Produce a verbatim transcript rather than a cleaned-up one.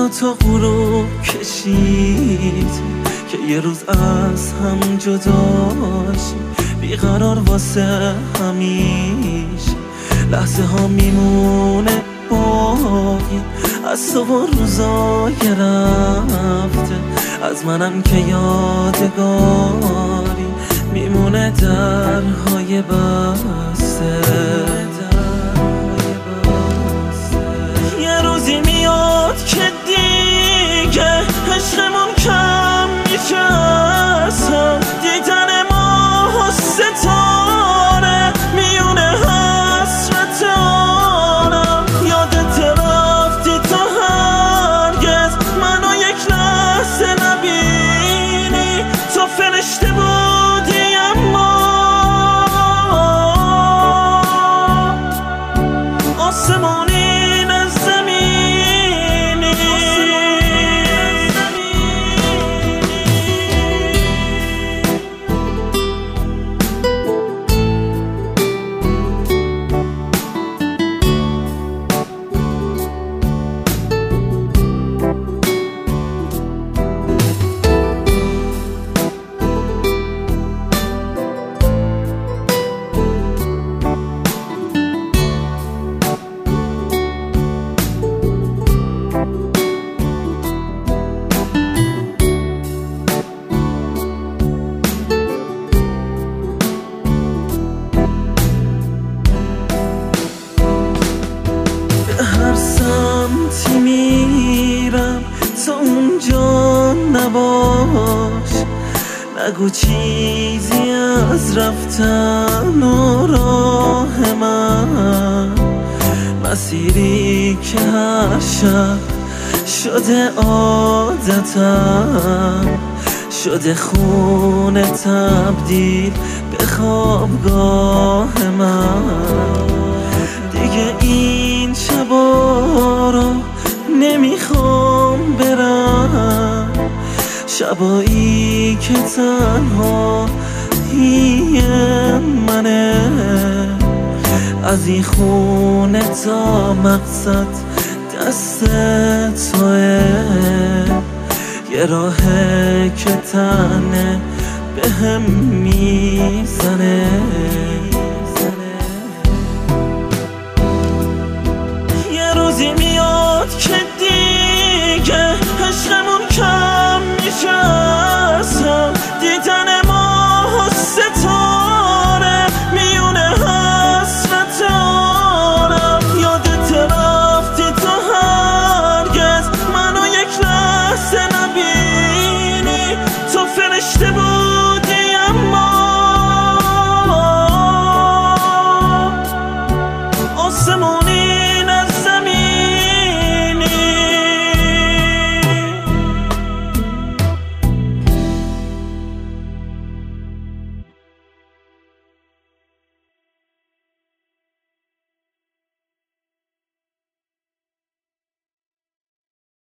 و تو غروب کشید که یه روز از هم جداشیم، بیقرار واسه همیشه لحظه ها میمونه باقی از تو و روزای رفته، از منم که یادگاری میمونه درهای بسته. یه روزی میاد که دیگه عشقمون کم میشه، اصلا دیدن ما ستاره میونه حسرت آنم. یادت رفتی تو هرگز منو یک لحظه نبینی، تو فرشته بودی اما آسمانی سمتی میرم تو اونجا نباش، نگو چیزی از رفتن و راه من، مسیری که هر شب شده عادتم، شده خونه تبدیل به خوابگاه من. دیگه این شبا رو نمیخوام برم، شبایی که تنهایی منه، از این خونه تا مقصد دست توه، یه راهه که تنه به هم میزنه. یه روزی میاد که